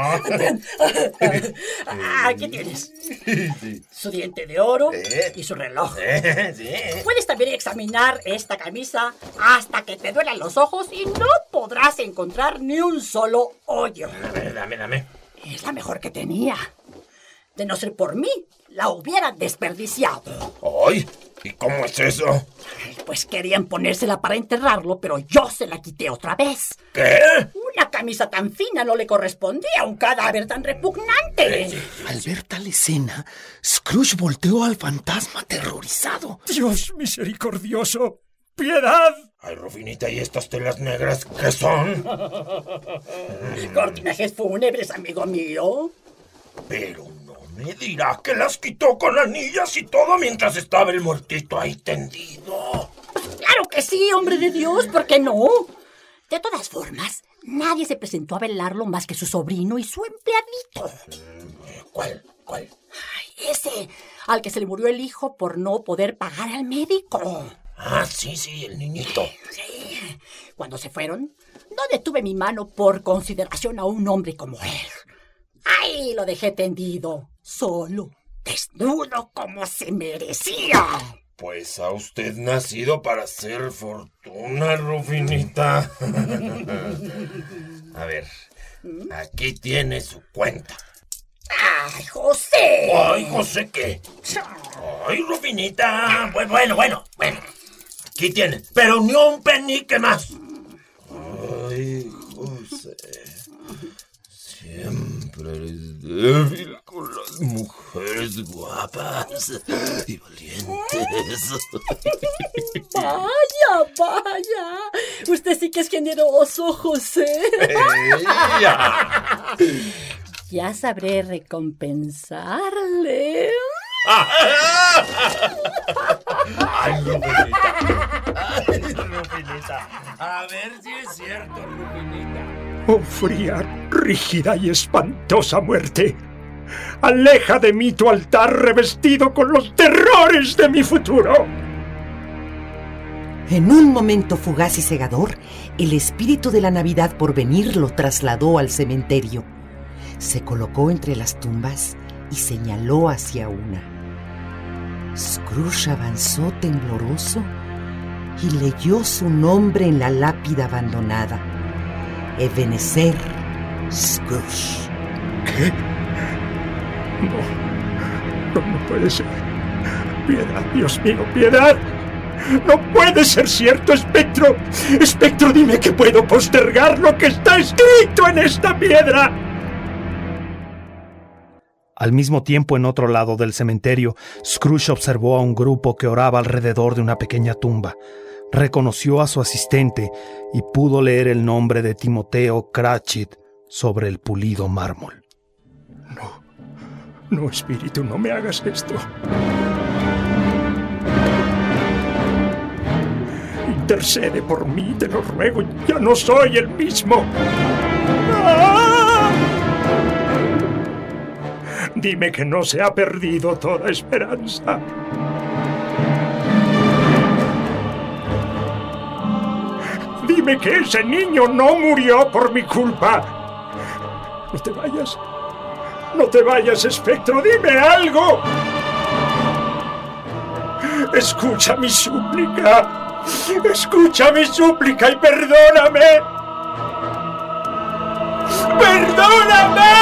A: Aquí tienes. Su diente de oro y su reloj.
V: Sí.
A: Puedes también examinar esta camisa hasta que te duelan los ojos y no podrás encontrar ni un solo hoyo.
V: Dame, dame, dame.
A: Es la mejor que tenía. De no ser por mí, la hubiera desperdiciado.
V: ¡Ay! ¿Y cómo es eso?
A: Pues querían ponérsela para enterrarlo, pero yo se la quité otra vez.
V: ¿Qué?
A: Una camisa tan fina no le correspondía a un cadáver tan repugnante.
F: Al ver tal escena, Scrooge volteó al fantasma aterrorizado.
O: ¡Dios misericordioso! ¡Piedad!
V: Ay, Rufinita, ¿y estas telas negras qué son?
A: Cortinajes fúnebres, amigo mío.
V: Pero no me dirá que las quitó con anillas y todo mientras estaba el muertito ahí tendido.
A: Pues claro que sí, hombre de Dios, ¿por qué no? De todas formas, nadie se presentó a velarlo más que su sobrino y su empleadito.
V: ¿Cuál? ¿Cuál?
A: Ay, ese, al que se le murió el hijo por no poder pagar al médico.
V: Ah, sí, sí, el niñito.
A: Sí. Cuando se fueron, no detuve mi mano por consideración a un hombre como él. ¡Ay! Lo dejé tendido, solo, desnudo como se merecía.
V: Pues ha usted nacido para hacer fortuna, Rufinita. A ver, aquí tiene su cuenta.
A: ¡Ay, José!
V: ¡Ay, José qué! ¡Ay, Rufinita! Bueno, bueno, bueno, bueno. Aquí tiene, pero ni un penique más. Ay, José. Siempre eres débil con las mujeres guapas y valientes.
A: Vaya, vaya. Usted sí que es generoso, José.
V: ¡Ella!
A: Ya sabré recompensarle.
V: ¡Ay, Rufinita! ¡Ay, Rufinita! A ver si es cierto, Rufinita.
O: ¡Oh, fría, rígida y espantosa muerte! ¡Aleja de mí tu altar revestido con los terrores de mi futuro!
B: En un momento fugaz y cegador, el espíritu de la Navidad por venir lo trasladó al cementerio. Se colocó entre las tumbas y señaló hacia una. Scrooge avanzó tembloroso y leyó su nombre en la lápida abandonada. Ebenezer Scrooge.
O: ¿Qué? No, no, no puede ser. Piedad, Dios mío, piedad. No puede ser cierto, espectro. Espectro, dime que puedo postergar lo que está escrito en esta piedra.
C: Al mismo tiempo, en otro lado del cementerio, Scrooge observó a un grupo que oraba alrededor de una pequeña tumba. Reconoció a su asistente y pudo leer el nombre de Timoteo Cratchit sobre el pulido mármol.
O: No, no, espíritu, no me hagas esto. Intercede por mí, te lo ruego, ya no soy el mismo. ¡Ah! Dime que no se ha perdido toda esperanza. Dime que ese niño no murió por mi culpa. No te vayas. No te vayas, espectro. Dime algo. escucha mi súplica. Escucha mi súplica y perdóname. ¡Perdóname!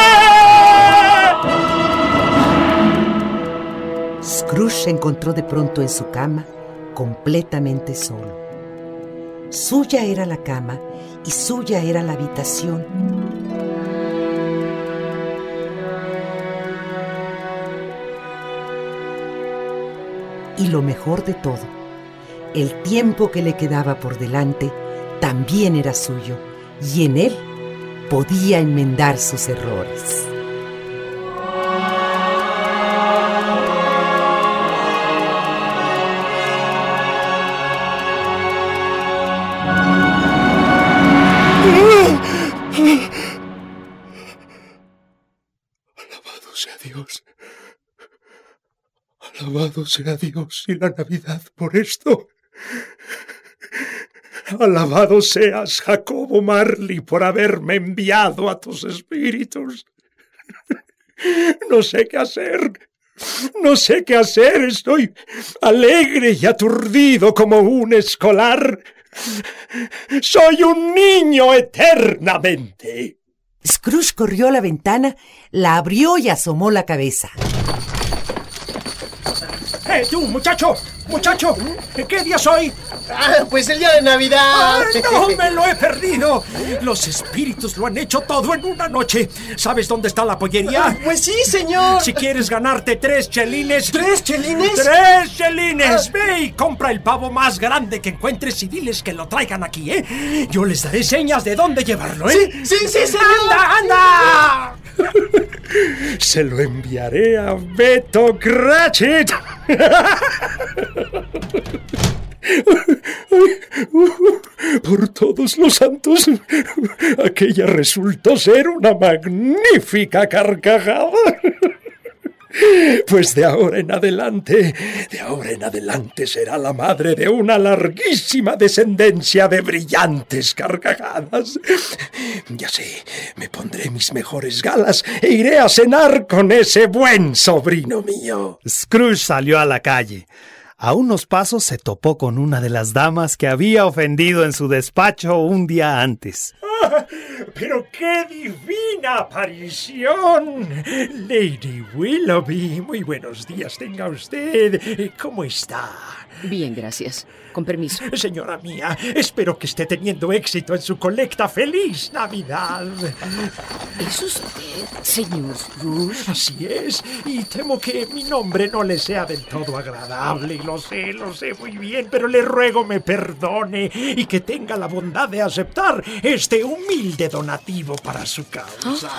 B: Scrooge se encontró de pronto en su cama, completamente solo. Suya era la cama y suya era la habitación. Y lo mejor de todo, el tiempo que le quedaba por delante también era suyo, y en él podía enmendar sus errores.
O: Alabado sea Dios. Alabado sea Dios y la Navidad por esto. Alabado seas, Jacobo Marley, por haberme enviado a tus espíritus. No sé qué hacer. No sé qué hacer. Estoy alegre y aturdido como un escolar. Soy un niño eternamente.
B: Scrooge corrió a la ventana, la abrió y asomó la cabeza.
F: ¡Eh, tú, muchacho! ¡Muchacho! ¿Qué día soy?
G: Ah, pues el día de Navidad.
F: ¡Ah, no me lo he perdido! Los espíritus lo han hecho todo en una noche. ¿Sabes dónde está la pollería?
G: Ah, pues sí, señor.
F: Si quieres ganarte tres chelines...
G: ¿Tres chelines?
F: ¡Tres chelines! Ah. Ve y compra el pavo más grande que encuentres y diles que lo traigan aquí, ¿eh? Yo les daré señas de dónde llevarlo, ¿eh?
G: ¡Sí, sí, sí, señor!
F: ¡Anda, anda!
O: Se lo enviaré a Beto Cratchit. Por todos los santos, aquella resultó ser una magnífica carcajada. Pues de ahora en adelante, de ahora en adelante será la madre de una larguísima descendencia de brillantes carcajadas. Ya sé, me pondré mis mejores galas e iré a cenar con ese buen sobrino mío.
C: Scrooge salió a la calle. A unos pasos se topó con una de las damas que había ofendido en su despacho un día antes.
O: ¡Ah, pero qué divina aparición! Lady Willoughby, muy buenos días tenga usted. ¿Cómo está?
U: Bien, gracias. Con permiso.
O: Señora mía, espero que esté teniendo éxito en su colecta. ¡Feliz Navidad!
U: ¿Es usted, señor Scrooge?
O: Así es, y temo que mi nombre no le sea del todo agradable. Lo sé, lo sé muy bien, pero le ruego me perdone y que tenga la bondad de aceptar este humilde donativo para su causa.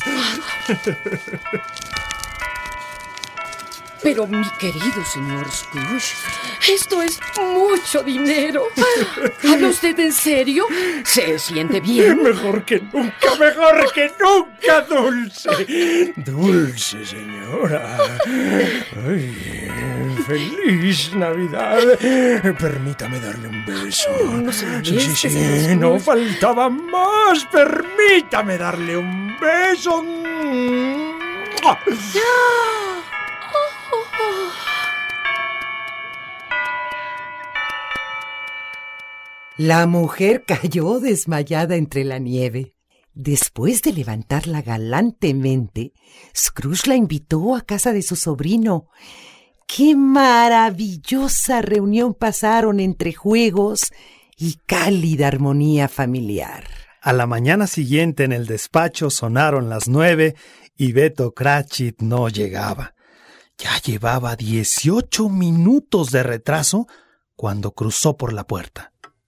U: Pero, mi querido señor Scrooge, esto es mucho dinero. ¿Habla usted en serio? ¿Se siente bien?
O: Mejor que nunca, mejor que nunca, Dulce. Dulce, señora. Ay, feliz Navidad. Permítame darle un beso.
U: No se moleste,
O: Sí, sí, sí,
U: señor
O: no
U: Scrooge.
O: faltaba más. Permítame darle un beso.
B: La mujer cayó desmayada entre la nieve. Después de levantarla galantemente, Scrooge la invitó a casa de su sobrino. ¡Qué maravillosa reunión pasaron entre juegos y cálida armonía familiar!
C: A la mañana siguiente en el despacho sonaron las nueve y Beto Cratchit no llegaba. Ya llevaba dieciocho minutos de retraso cuando cruzó por la puerta.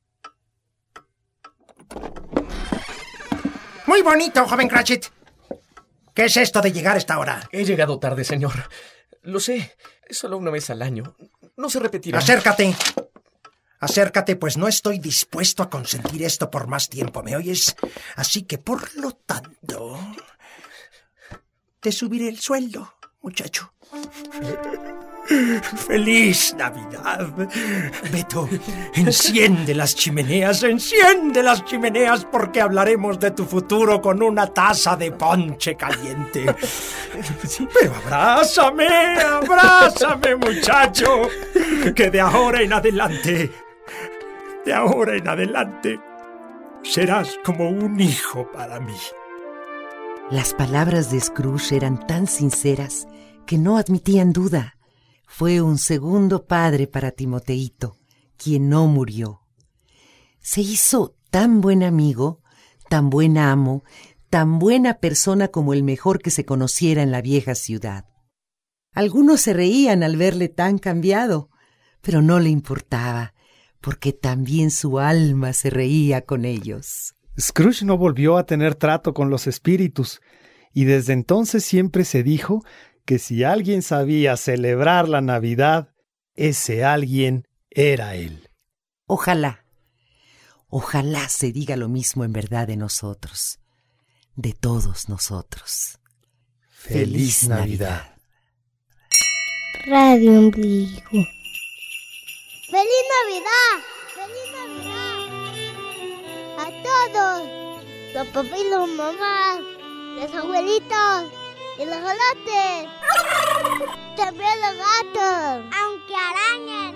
F: Muy bonito, joven Cratchit. ¿Qué es esto de llegar a esta hora?
G: He llegado tarde, señor. Lo sé, es solo una vez al año. No se repetirá.
F: Acércate. Acércate, pues no estoy dispuesto a consentir esto por más tiempo, ¿me oyes? Así que, por lo tanto, te subiré el sueldo, muchacho. ¡Feliz Navidad! Beto, enciende las chimeneas, enciende las chimeneas porque hablaremos de tu futuro con una taza de ponche caliente. Pero abrázame, abrázame, muchacho, que de ahora en adelante, de ahora en adelante, serás como un hijo para mí.
B: Las palabras de Scrooge eran tan sinceras que no admitían duda. Fue un segundo padre para Timoteito, quien no murió. Se hizo tan buen amigo, tan buen amo, tan buena persona como el mejor que se conociera en la vieja ciudad. Algunos se reían al verle tan cambiado, pero no le importaba, porque también su alma se reía con ellos.
C: Scrooge no volvió a tener trato con los espíritus, y desde entonces siempre se dijo que si alguien sabía celebrar la Navidad, ese alguien era él.
B: Ojalá, ojalá se diga lo mismo en verdad de nosotros, de todos nosotros.
C: ¡Feliz, Feliz Navidad!
M: Radio Ombligo. ¡Feliz Navidad! ¡Feliz Navidad! A todos, los papás y las mamás, los abuelitos y los galotes. También los gatos, aunque arañen.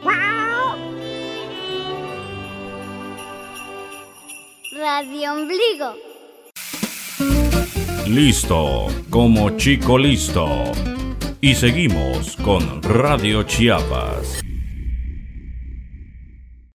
M: Radio Ombligo.
I: Listo, como chico listo. Y seguimos con Radio Chiapas.